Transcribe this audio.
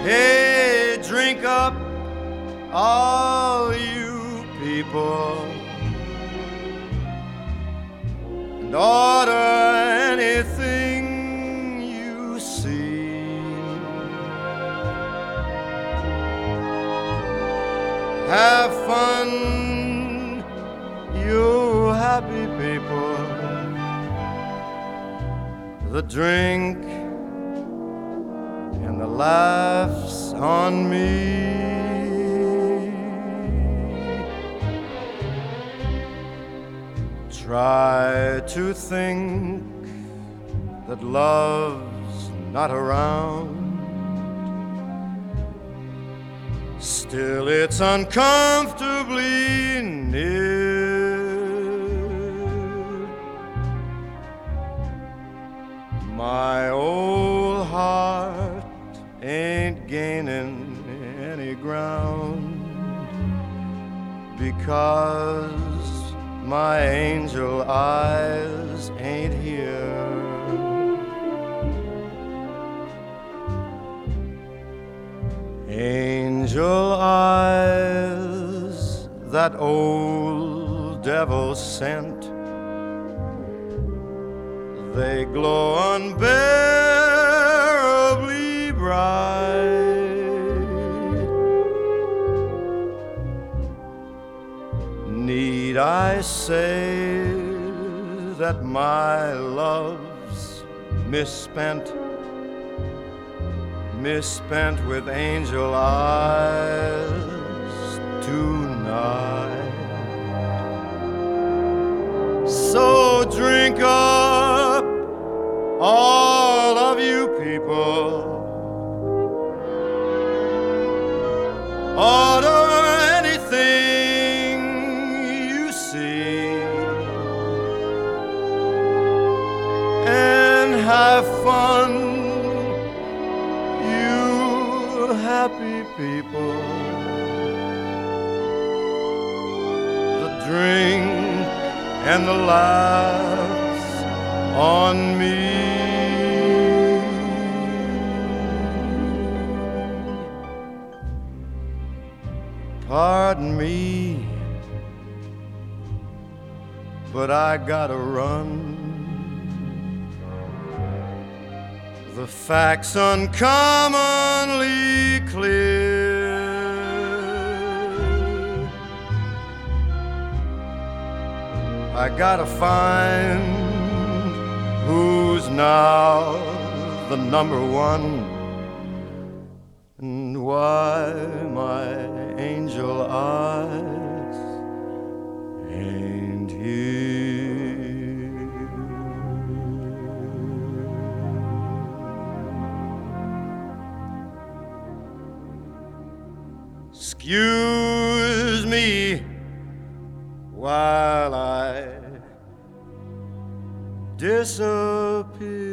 Hey, drink up, all you people, and order anything you see. Have fun, you happy people. The drink and the laughs on me. Try to think that love's not around. Still it's uncomfortably near. My old heart ain't gaining any ground because my angel eyes ain't here. Angel eyes that old devil sent, they glow unbearably bright. Need I say that my love's misspent, misspent with angel eyes tonight? So drink up, all of you people, order anything you see, and have fun, you happy people. The drink and the laughs on me. Pardon me, but I gotta run. The facts uncommonly clear. I gotta find who's now the number one, and why my angel eyes ain't here. Excuse me while I disappear.